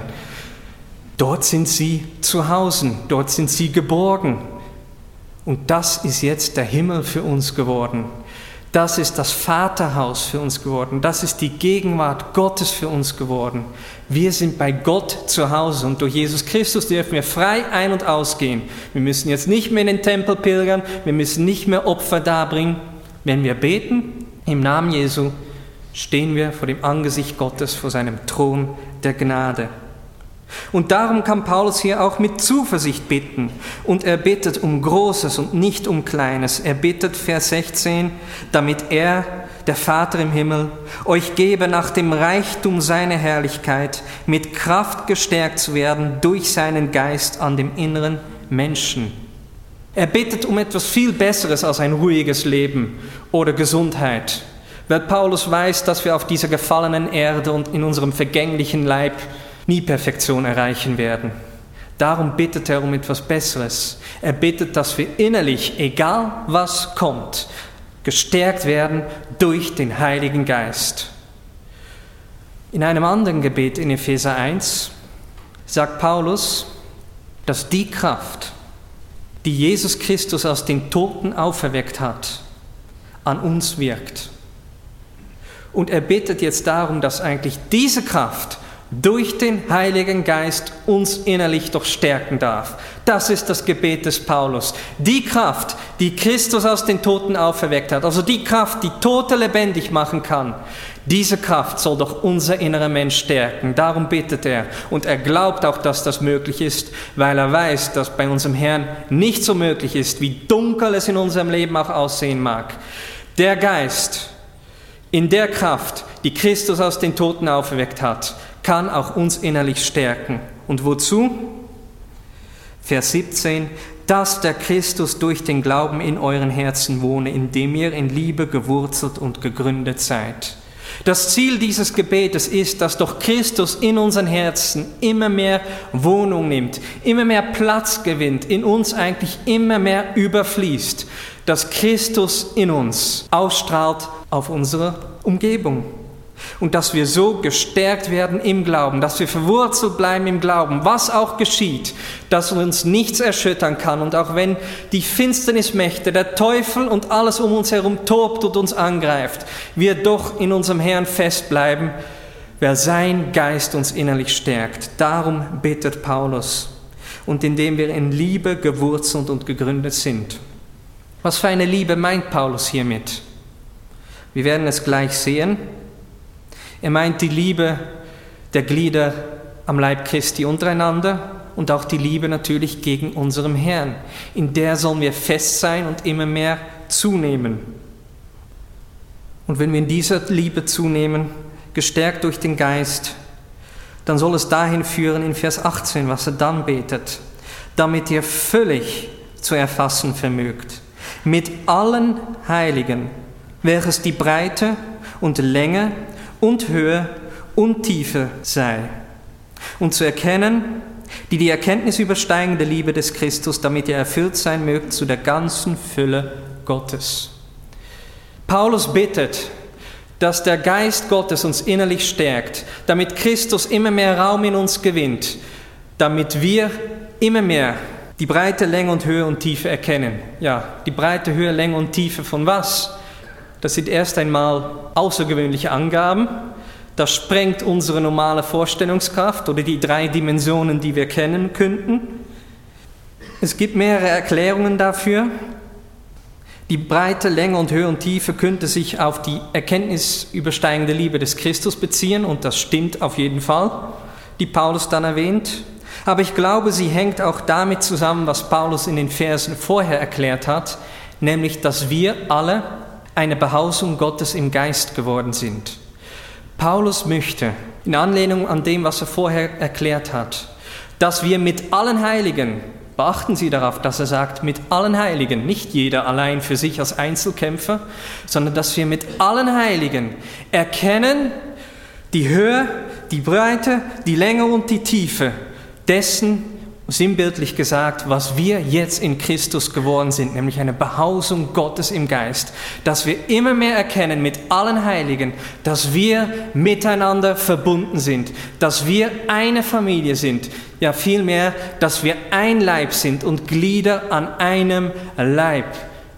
Dort sind Sie zu Hause, dort sind Sie geborgen. Und das ist jetzt der Himmel für uns geworden. Das ist das Vaterhaus für uns geworden. Das ist die Gegenwart Gottes für uns geworden. Wir sind bei Gott zu Hause und durch Jesus Christus dürfen wir frei ein- und ausgehen. Wir müssen jetzt nicht mehr in den Tempel pilgern, wir müssen nicht mehr Opfer darbringen. Wenn wir beten, im Namen Jesu, stehen wir vor dem Angesicht Gottes, vor seinem Thron der Gnade. Und darum kann Paulus hier auch mit Zuversicht bitten. Und er bittet um Großes und nicht um Kleines. Er bittet, Vers 16, damit er, der Vater im Himmel, euch gebe nach dem Reichtum seiner Herrlichkeit, mit Kraft gestärkt zu werden durch seinen Geist an dem inneren Menschen. Er bittet um etwas viel Besseres als ein ruhiges Leben oder Gesundheit. Weil Paulus weiß, dass wir auf dieser gefallenen Erde und in unserem vergänglichen Leib nie Perfektion erreichen werden. Darum bittet er um etwas Besseres. Er bittet, dass wir innerlich, egal was kommt, gestärkt werden durch den Heiligen Geist. In einem anderen Gebet in Epheser 1 sagt Paulus, dass die Kraft, die Jesus Christus aus den Toten auferweckt hat, an uns wirkt. Und er bittet jetzt darum, dass eigentlich diese Kraft durch den Heiligen Geist uns innerlich doch stärken darf. Das ist das Gebet des Paulus. Die Kraft, die Christus aus den Toten auferweckt hat, also die Kraft, die Tote lebendig machen kann, diese Kraft soll doch unser innerer Mensch stärken. Darum bittet er. Und er glaubt auch, dass das möglich ist, weil er weiß, dass bei unserem Herrn nicht so möglich ist, wie dunkel es in unserem Leben auch aussehen mag. Der Geist, in der Kraft, die Christus aus den Toten auferweckt hat, kann auch uns innerlich stärken. Und wozu? Vers 17, dass der Christus durch den Glauben in euren Herzen wohne, indem ihr in Liebe gewurzelt und gegründet seid. Das Ziel dieses Gebetes ist, dass doch Christus in unseren Herzen immer mehr Wohnung nimmt, immer mehr Platz gewinnt, in uns eigentlich immer mehr überfließt, dass Christus in uns ausstrahlt auf unsere Umgebung. Und dass wir so gestärkt werden im Glauben, dass wir verwurzelt bleiben im Glauben, was auch geschieht, dass uns nichts erschüttern kann. Und auch wenn die Finsternismächte, der Teufel und alles um uns herum tobt und uns angreift, wir doch in unserem Herrn festbleiben, weil sein Geist uns innerlich stärkt. Darum bittet Paulus. Und indem wir in Liebe gewurzelt und gegründet sind. Was für eine Liebe meint Paulus hiermit? Wir werden es gleich sehen. Er meint die Liebe der Glieder am Leib Christi untereinander und auch die Liebe natürlich gegen unserem Herrn. In der sollen wir fest sein und immer mehr zunehmen. Und wenn wir in dieser Liebe zunehmen, gestärkt durch den Geist, dann soll es dahin führen in Vers 18, was er dann betet, damit ihr völlig zu erfassen vermögt, mit allen Heiligen, welches die Breite und Länge und Höhe und Tiefe sei, und zu erkennen, die Erkenntnis übersteigende Liebe des Christus, damit ihr erfüllt sein mögt zu der ganzen Fülle Gottes. Paulus bittet, dass der Geist Gottes uns innerlich stärkt, damit Christus immer mehr Raum in uns gewinnt, damit wir immer mehr die Breite, Länge und Höhe und Tiefe erkennen. Ja, die Breite, Höhe, Länge und Tiefe von was? Das sind erst einmal außergewöhnliche Angaben. Das sprengt unsere normale Vorstellungskraft oder die 3 Dimensionen, die wir kennen könnten. Es gibt mehrere Erklärungen dafür. Die Breite, Länge und Höhe und Tiefe könnte sich auf die Erkenntnis übersteigende Liebe des Christus beziehen, und das stimmt auf jeden Fall, die Paulus dann erwähnt. Aber ich glaube, sie hängt auch damit zusammen, was Paulus in den Versen vorher erklärt hat, nämlich, dass wir alle eine Behausung Gottes im Geist geworden sind. Paulus möchte, in Anlehnung an dem, was er vorher erklärt hat, dass wir mit allen Heiligen, beachten Sie darauf, dass er sagt, mit allen Heiligen, nicht jeder allein für sich als Einzelkämpfer, sondern dass wir mit allen Heiligen erkennen, die Höhe, die Breite, die Länge und die Tiefe dessen, sinnbildlich gesagt, was wir jetzt in Christus geworden sind, nämlich eine Behausung Gottes im Geist, dass wir immer mehr erkennen mit allen Heiligen, dass wir miteinander verbunden sind, dass wir eine Familie sind, ja vielmehr, dass wir ein Leib sind und Glieder an einem Leib.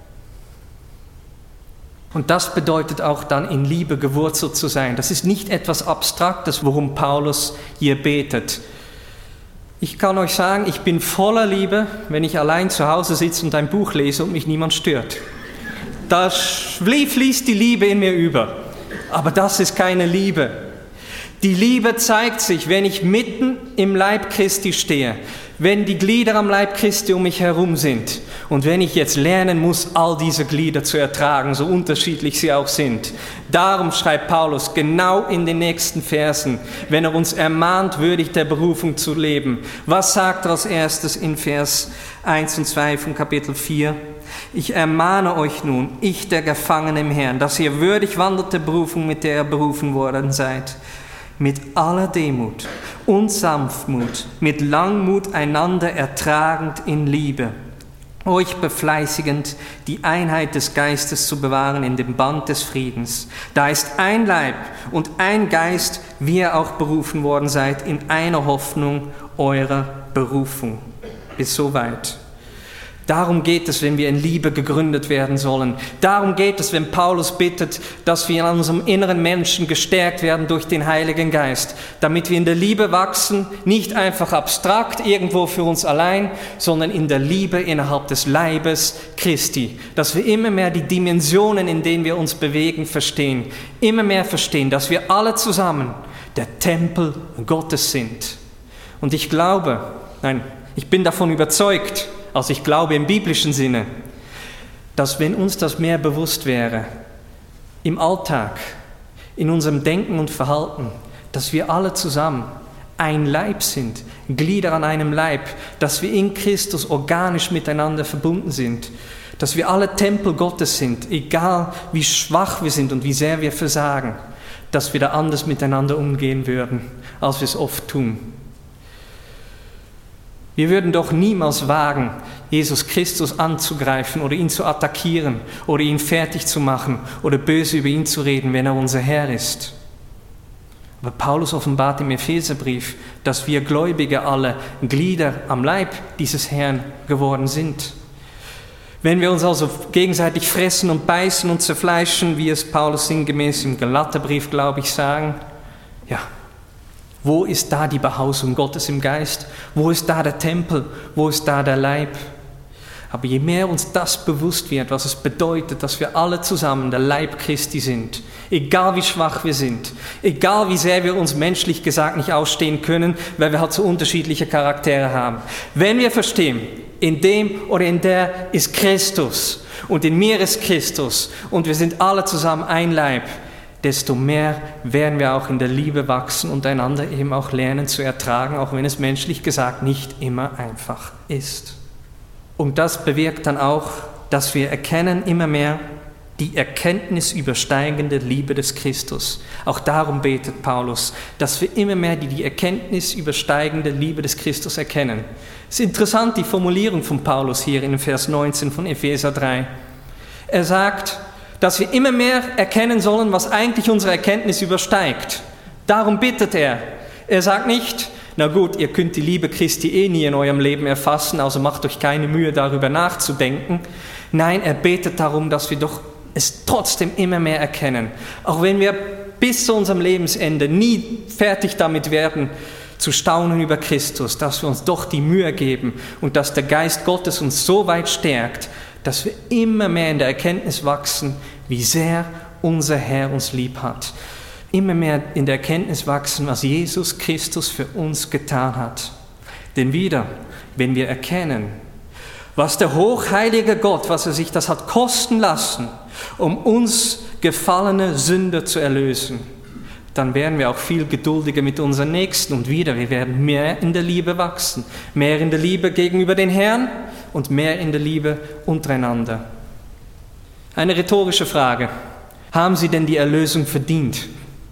Und das bedeutet auch dann in Liebe gewurzelt zu sein. Das ist nicht etwas Abstraktes, worum Paulus hier betet. Ich kann euch sagen, ich bin voller Liebe, wenn ich allein zu Hause sitze und ein Buch lese und mich niemand stört. Da fließt die Liebe in mir über. Aber das ist keine Liebe. Die Liebe zeigt sich, wenn ich mitten im Leib Christi stehe, wenn die Glieder am Leib Christi um mich herum sind und wenn ich jetzt lernen muss, all diese Glieder zu ertragen, so unterschiedlich sie auch sind. Darum schreibt Paulus genau in den nächsten Versen, wenn er uns ermahnt, würdig der Berufung zu leben. Was sagt er als erstes in Vers 1 und 2 von Kapitel 4? Ich ermahne euch nun, ich der Gefangene im Herrn, dass ihr würdig wandelt der Berufung, mit der ihr berufen worden seid. Mit aller Demut und Sanftmut, mit Langmut einander ertragend in Liebe, euch befleißigend, die Einheit des Geistes zu bewahren in dem Band des Friedens. Da ist ein Leib und ein Geist, wie ihr auch berufen worden seid, in einer Hoffnung eurer Berufung. Bis soweit. Darum geht es, wenn wir in Liebe gegründet werden sollen. Darum geht es, wenn Paulus bittet, dass wir in unserem inneren Menschen gestärkt werden durch den Heiligen Geist, damit wir in der Liebe wachsen, nicht einfach abstrakt irgendwo für uns allein, sondern in der Liebe innerhalb des Leibes Christi. Dass wir immer mehr die Dimensionen, in denen wir uns bewegen, verstehen. Immer mehr verstehen, dass wir alle zusammen der Tempel Gottes sind. Und ich bin davon überzeugt, also ich glaube im biblischen Sinne, dass wenn uns das mehr bewusst wäre, im Alltag, in unserem Denken und Verhalten, dass wir alle zusammen ein Leib sind, Glieder an einem Leib, dass wir in Christus organisch miteinander verbunden sind, dass wir alle Tempel Gottes sind, egal wie schwach wir sind und wie sehr wir versagen, dass wir da anders miteinander umgehen würden, als wir es oft tun. Wir würden doch niemals wagen, Jesus Christus anzugreifen oder ihn zu attackieren oder ihn fertig zu machen oder böse über ihn zu reden, wenn er unser Herr ist. Aber Paulus offenbart im Epheserbrief, dass wir Gläubige alle Glieder am Leib dieses Herrn geworden sind. Wenn wir uns also gegenseitig fressen und beißen und zerfleischen, wie es Paulus sinngemäß im Galaterbrief, glaube ich, sagen, ja, wo ist da die Behausung Gottes im Geist? Wo ist da der Tempel? Wo ist da der Leib? Aber je mehr uns das bewusst wird, was es bedeutet, dass wir alle zusammen der Leib Christi sind, egal wie schwach wir sind, egal wie sehr wir uns menschlich gesagt nicht ausstehen können, weil wir halt so unterschiedliche Charaktere haben. Wenn wir verstehen, in dem oder in der ist Christus und in mir ist Christus und wir sind alle zusammen ein Leib, desto mehr werden wir auch in der Liebe wachsen und einander eben auch lernen zu ertragen, auch wenn es menschlich gesagt nicht immer einfach ist. Und das bewirkt dann auch, dass wir erkennen immer mehr die Erkenntnis übersteigende Liebe des Christus. Auch darum betet Paulus, dass wir immer mehr die Erkenntnis übersteigende Liebe des Christus erkennen. Es ist interessant, die Formulierung von Paulus hier in Vers 19 von Epheser 3. Er sagt, dass wir immer mehr erkennen sollen, was eigentlich unsere Erkenntnis übersteigt. Darum bittet er. Er sagt nicht, na gut, ihr könnt die Liebe Christi nie in eurem Leben erfassen, also macht euch keine Mühe, darüber nachzudenken. Nein, er betet darum, dass wir doch es trotzdem immer mehr erkennen. Auch wenn wir bis zu unserem Lebensende nie fertig damit werden, zu staunen über Christus, dass wir uns doch die Mühe geben und dass der Geist Gottes uns so weit stärkt, dass wir immer mehr in der Erkenntnis wachsen, wie sehr unser Herr uns lieb hat. Immer mehr in der Erkenntnis wachsen, was Jesus Christus für uns getan hat. Denn wieder, wenn wir erkennen, was der hochheilige Gott, was er sich das hat kosten lassen, um uns gefallene Sünder zu erlösen, dann werden wir auch viel geduldiger mit unseren Nächsten und wieder, wir werden mehr in der Liebe wachsen, mehr in der Liebe gegenüber den Herrn und mehr in der Liebe untereinander. Eine rhetorische Frage. Haben Sie denn die Erlösung verdient?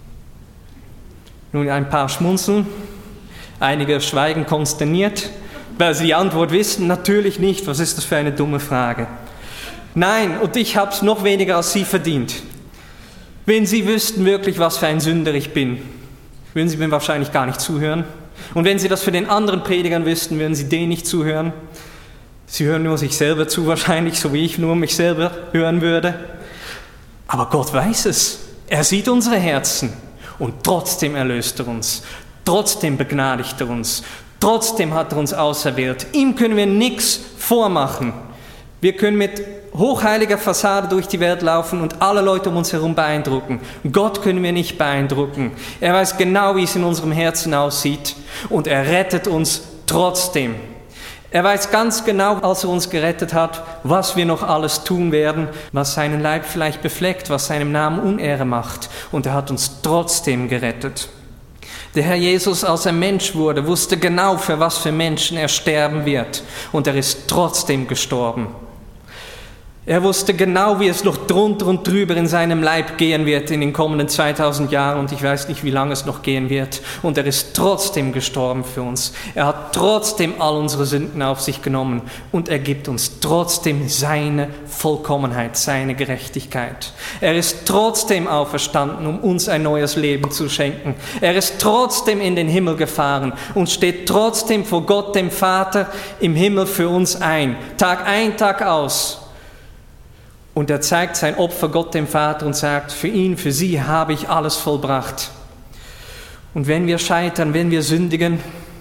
Nun, ein paar schmunzeln, einige schweigen konsterniert, weil sie die Antwort wissen, natürlich nicht. Was ist das für eine dumme Frage? Nein, und ich habe es noch weniger als Sie verdient. Wenn Sie wüssten wirklich, was für ein Sünder ich bin, würden Sie mir wahrscheinlich gar nicht zuhören. Und wenn Sie das für den anderen Predigern wüssten, würden Sie denen nicht zuhören. Sie hören nur sich selber zu wahrscheinlich, so wie ich nur mich selber hören würde. Aber Gott weiß es. Er sieht unsere Herzen. Und trotzdem erlöst er uns, trotzdem begnadigt er uns, trotzdem hat er uns auserwählt. Ihm können wir nichts vormachen. Wir können mit hochheiliger Fassade durch die Welt laufen und alle Leute um uns herum beeindrucken. Gott können wir nicht beeindrucken. Er weiß genau, wie es in unserem Herzen aussieht und er rettet uns trotzdem. Er weiß ganz genau, als er uns gerettet hat, was wir noch alles tun werden, was seinen Leib vielleicht befleckt, was seinem Namen Unehre macht. Und er hat uns trotzdem gerettet. Der Herr Jesus, als er Mensch wurde, wusste genau, für was für Menschen er sterben wird. Und er ist trotzdem gestorben. Er wusste genau, wie es noch drunter und drüber in seinem Leib gehen wird in den kommenden 2000 Jahren und ich weiß nicht, wie lange es noch gehen wird. Und er ist trotzdem gestorben für uns. Er hat trotzdem all unsere Sünden auf sich genommen und er gibt uns trotzdem seine Vollkommenheit, seine Gerechtigkeit. Er ist trotzdem auferstanden, um uns ein neues Leben zu schenken. Er ist trotzdem in den Himmel gefahren und steht trotzdem vor Gott, dem Vater, im Himmel für uns ein. Tag ein, Tag aus. Und er zeigt sein Opfer Gott dem Vater und sagt, für ihn, für sie habe ich alles vollbracht. Und wenn wir scheitern, wenn wir sündigen,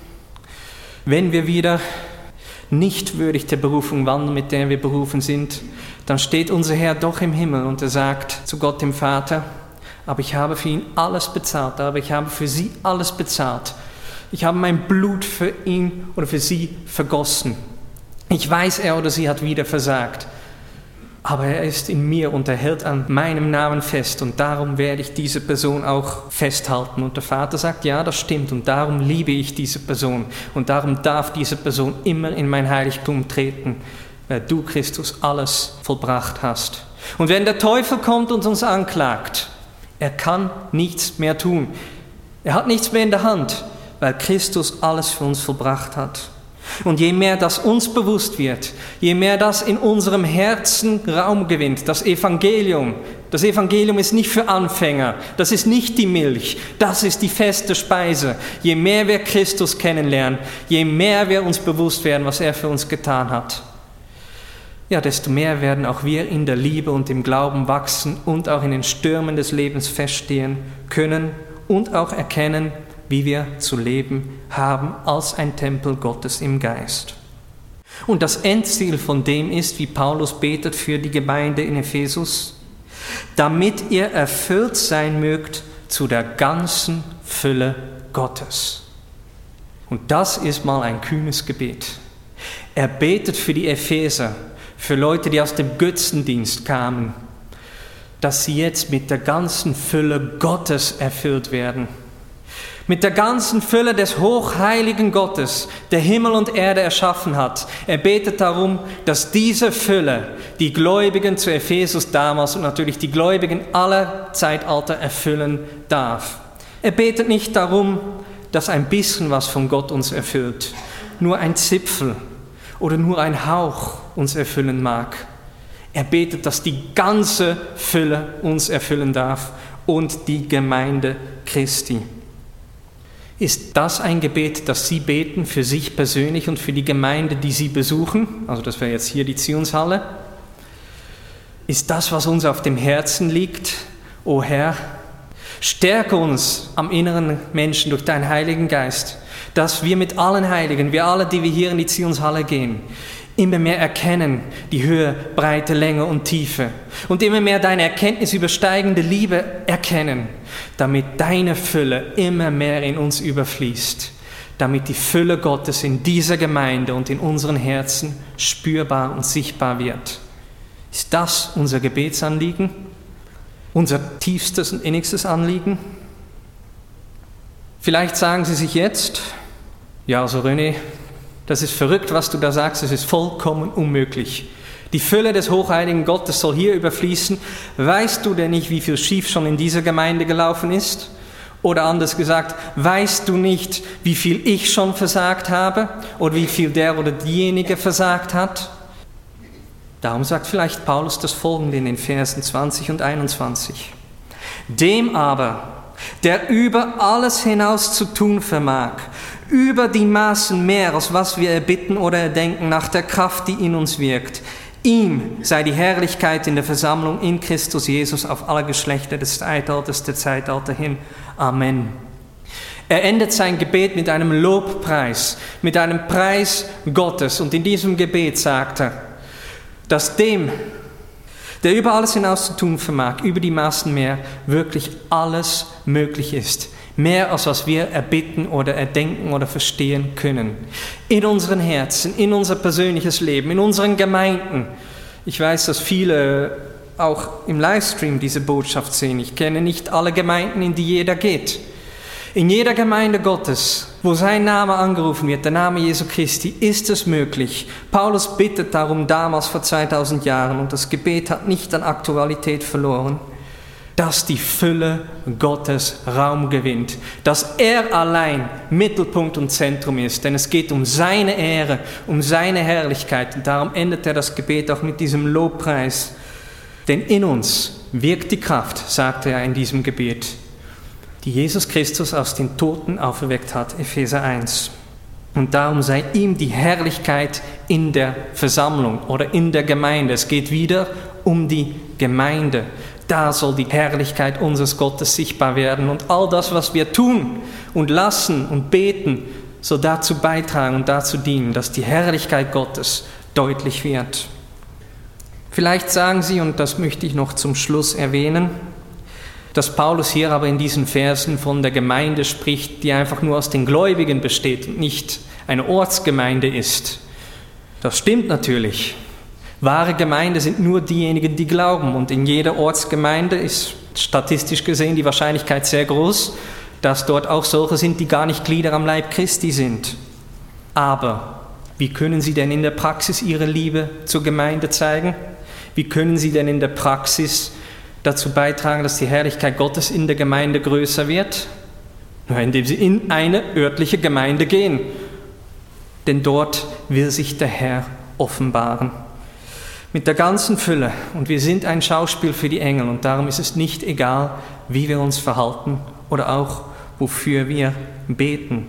wenn wir wieder nicht würdig der Berufung wandeln, mit der wir berufen sind, dann steht unser Herr doch im Himmel und er sagt zu Gott dem Vater, aber ich habe für ihn alles bezahlt, aber ich habe für sie alles bezahlt. Ich habe mein Blut für ihn oder für sie vergossen. Ich weiß, er oder sie hat wieder versagt. Aber er ist in mir und er hält an meinem Namen fest und darum werde ich diese Person auch festhalten. Und der Vater sagt, ja, das stimmt und darum liebe ich diese Person und darum darf diese Person immer in mein Heiligtum treten, weil du, Christus, alles vollbracht hast. Und wenn der Teufel kommt und uns anklagt, er kann nichts mehr tun. Er hat nichts mehr in der Hand, weil Christus alles für uns vollbracht hat. Und je mehr das uns bewusst wird, je mehr das in unserem Herzen Raum gewinnt, das Evangelium ist nicht für Anfänger, das ist nicht die Milch, das ist die feste Speise. Je mehr wir Christus kennenlernen, je mehr wir uns bewusst werden, was er für uns getan hat, ja, desto mehr werden auch wir in der Liebe und im Glauben wachsen und auch in den Stürmen des Lebens feststehen können und auch erkennen, wie wir zu leben haben als ein Tempel Gottes im Geist. Und das Endziel von dem ist, wie Paulus betet für die Gemeinde in Ephesus, damit ihr erfüllt sein mögt zu der ganzen Fülle Gottes. Und das ist mal ein kühnes Gebet. Er betet für die Epheser, für Leute, die aus dem Götzendienst kamen, dass sie jetzt mit der ganzen Fülle Gottes erfüllt werden. Mit der ganzen Fülle des hochheiligen Gottes, der Himmel und Erde erschaffen hat. Er betet darum, dass diese Fülle die Gläubigen zu Ephesus damals und natürlich die Gläubigen aller Zeitalter erfüllen darf. Er betet nicht darum, dass ein bisschen was von Gott uns erfüllt, nur ein Zipfel oder nur ein Hauch uns erfüllen mag. Er betet, dass die ganze Fülle uns erfüllen darf und die Gemeinde Christi. Ist das ein Gebet, das Sie beten für sich persönlich und für die Gemeinde, die Sie besuchen? Also das wäre jetzt hier die Zionshalle. Ist das, was uns auf dem Herzen liegt? O Herr, stärke uns am inneren Menschen durch deinen Heiligen Geist, dass wir mit allen Heiligen, wir alle, die wir hier in die Zionshalle gehen, immer mehr erkennen die Höhe, Breite, Länge und Tiefe und immer mehr deine Erkenntnis übersteigende Liebe erkennen, damit deine Fülle immer mehr in uns überfließt, damit die Fülle Gottes in dieser Gemeinde und in unseren Herzen spürbar und sichtbar wird. Ist das unser Gebetsanliegen? Unser tiefstes und innigstes Anliegen? Vielleicht sagen Sie sich jetzt, ja, also René, das ist verrückt, was du da sagst, es ist vollkommen unmöglich. Die Fülle des hochheiligen Gottes soll hier überfließen. Weißt du denn nicht, wie viel schief schon in dieser Gemeinde gelaufen ist? Oder anders gesagt, weißt du nicht, wie viel ich schon versagt habe? Oder wie viel der oder diejenige versagt hat? Darum sagt vielleicht Paulus das Folgende in den Versen 20 und 21. Dem aber, der über alles hinaus zu tun vermag, über die Maßen mehr, als was wir erbitten oder erdenken, nach der Kraft, die in uns wirkt. Ihm sei die Herrlichkeit in der Versammlung in Christus Jesus auf alle Geschlechter des Zeitalters der Zeitalter hin. Amen. Er endet sein Gebet mit einem Lobpreis, mit einem Preis Gottes. Und in diesem Gebet sagt er, dass dem, der über alles hinaus zu tun vermag, über die Maßen mehr, wirklich alles möglich ist. Mehr als was wir erbitten oder erdenken oder verstehen können. In unseren Herzen, in unser persönliches Leben, in unseren Gemeinden. Ich weiß, dass viele auch im Livestream diese Botschaft sehen. Ich kenne nicht alle Gemeinden, in die jeder geht. In jeder Gemeinde Gottes, wo sein Name angerufen wird, der Name Jesu Christi, ist es möglich. Paulus bittet darum damals vor 2000 Jahren und das Gebet hat nicht an Aktualität verloren, dass die Fülle Gottes Raum gewinnt, dass er allein Mittelpunkt und Zentrum ist, denn es geht um seine Ehre, um seine Herrlichkeit und darum endet er das Gebet auch mit diesem Lobpreis. Denn in uns wirkt die Kraft, sagt er in diesem Gebet, die Jesus Christus aus den Toten auferweckt hat, Epheser 1. Und darum sei ihm die Herrlichkeit in der Versammlung oder in der Gemeinde. Es geht wieder um die Gemeinde. Da soll die Herrlichkeit unseres Gottes sichtbar werden. Und all das, was wir tun und lassen und beten, soll dazu beitragen und dazu dienen, dass die Herrlichkeit Gottes deutlich wird. Vielleicht sagen Sie, und das möchte ich noch zum Schluss erwähnen, dass Paulus hier aber in diesen Versen von der Gemeinde spricht, die einfach nur aus den Gläubigen besteht und nicht eine Ortsgemeinde ist. Das stimmt natürlich. Wahre Gemeinde sind nur diejenigen, die glauben. Und in jeder Ortsgemeinde ist statistisch gesehen die Wahrscheinlichkeit sehr groß, dass dort auch solche sind, die gar nicht Glieder am Leib Christi sind. Aber wie können sie denn in der Praxis ihre Liebe zur Gemeinde zeigen? Wie können sie denn in der Praxis dazu beitragen, dass die Herrlichkeit Gottes in der Gemeinde größer wird? Nur indem sie in eine örtliche Gemeinde gehen. Denn dort will sich der Herr offenbaren. Mit der ganzen Fülle. Und wir sind ein Schauspiel für die Engel. Und darum ist es nicht egal, wie wir uns verhalten oder auch, wofür wir beten.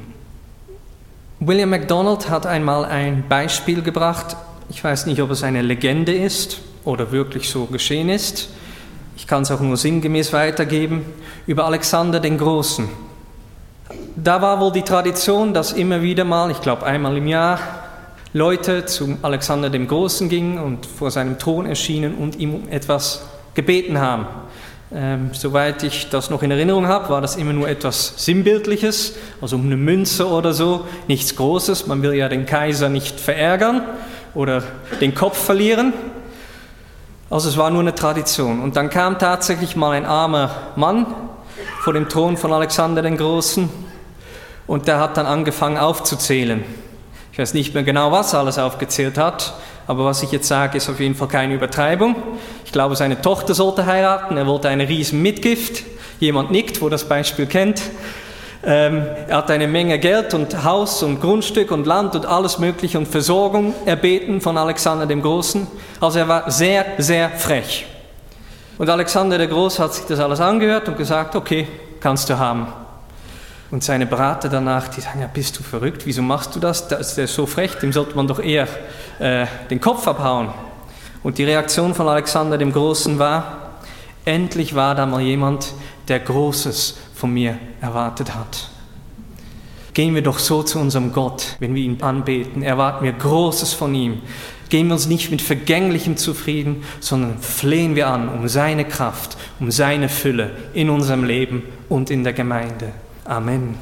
William MacDonald hat einmal ein Beispiel gebracht. Ich weiß nicht, ob es eine Legende ist oder wirklich so geschehen ist. Ich kann es auch nur sinngemäß weitergeben. Über Alexander den Großen. Da war wohl die Tradition, dass immer wieder mal, ich glaube einmal im Jahr, Leute zu Alexander dem Großen gingen und vor seinem Thron erschienen und ihm um etwas gebeten haben. Soweit ich das noch in Erinnerung habe, war das immer nur etwas Sinnbildliches, also um eine Münze oder so, nichts Großes. Man will ja den Kaiser nicht verärgern oder den Kopf verlieren. Also es war nur eine Tradition. Und dann kam tatsächlich mal ein armer Mann vor dem Thron von Alexander den Großen und der hat dann angefangen aufzuzählen. Ich weiß nicht mehr genau, was er alles aufgezählt hat, aber was ich jetzt sage, ist auf jeden Fall keine Übertreibung. Ich glaube, seine Tochter sollte heiraten, er wollte eine riesen Mitgift. Jemand nickt, wo das Beispiel kennt. Er hat eine Menge Geld und Haus und Grundstück und Land und alles Mögliche und Versorgung erbeten von Alexander dem Großen. Also er war sehr, sehr frech. Und Alexander der Große hat sich das alles angehört und gesagt, okay, kannst du haben. Und seine Berater danach, die sagen, ja, bist du verrückt, wieso machst du das? Der ist so frech, dem sollte man doch eher den Kopf abhauen. Und die Reaktion von Alexander dem Großen war, endlich war da mal jemand, der Großes von mir erwartet hat. Gehen wir doch so zu unserem Gott, wenn wir ihn anbeten, erwarten wir Großes von ihm. Gehen wir uns nicht mit Vergänglichem zufrieden, sondern flehen wir an um seine Kraft, um seine Fülle in unserem Leben und in der Gemeinde. Amen.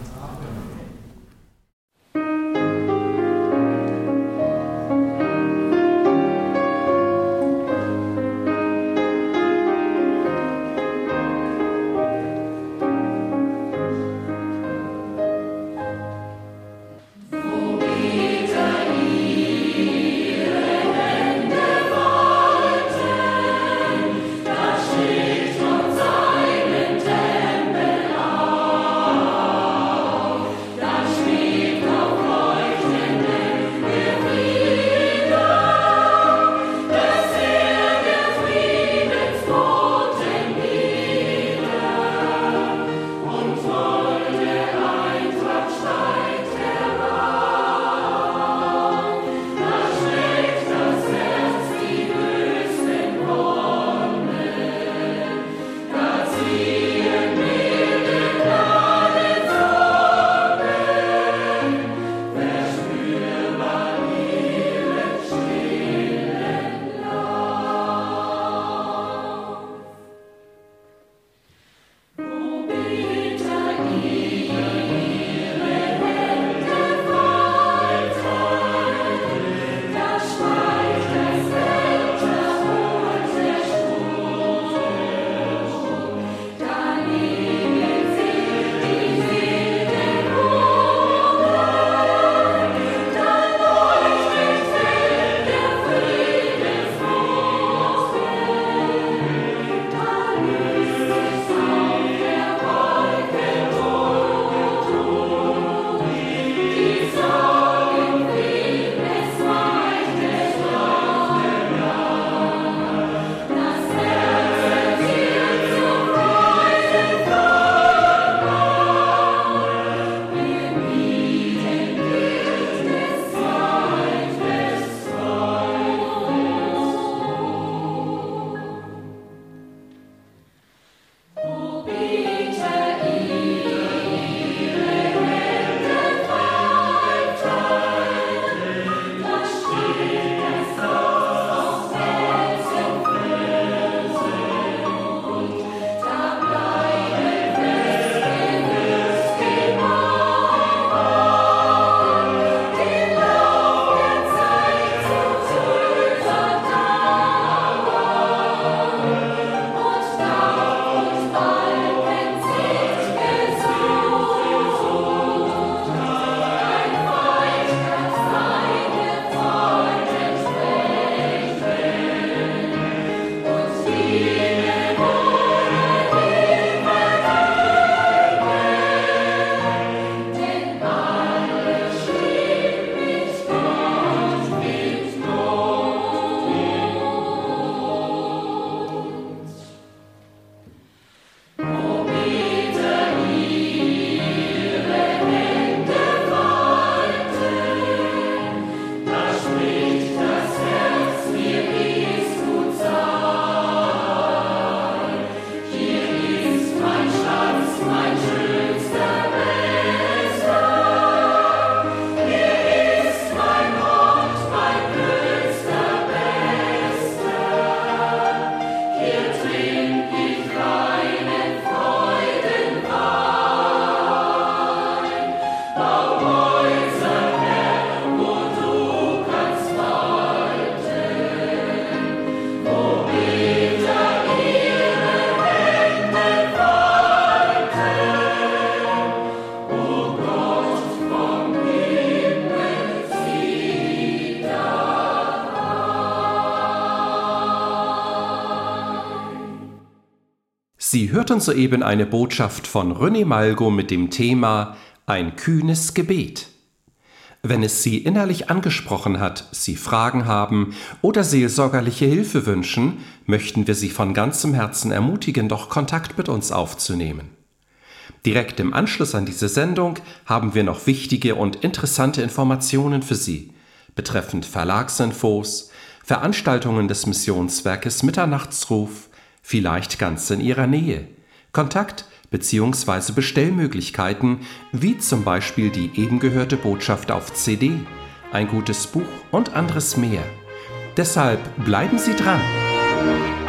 Sie hörten soeben eine Botschaft von René Malgo mit dem Thema Ein kühnes Gebet. Wenn es Sie innerlich angesprochen hat, Sie Fragen haben oder seelsorgerliche Hilfe wünschen, möchten wir Sie von ganzem Herzen ermutigen, doch Kontakt mit uns aufzunehmen. Direkt im Anschluss an diese Sendung haben wir noch wichtige und interessante Informationen für Sie betreffend Verlagsinfos, Veranstaltungen des Missionswerkes Mitternachtsruf, vielleicht ganz in Ihrer Nähe, Kontakt bzw. Bestellmöglichkeiten, wie zum Beispiel die eben gehörte Botschaft auf CD, ein gutes Buch und anderes mehr. Deshalb bleiben Sie dran!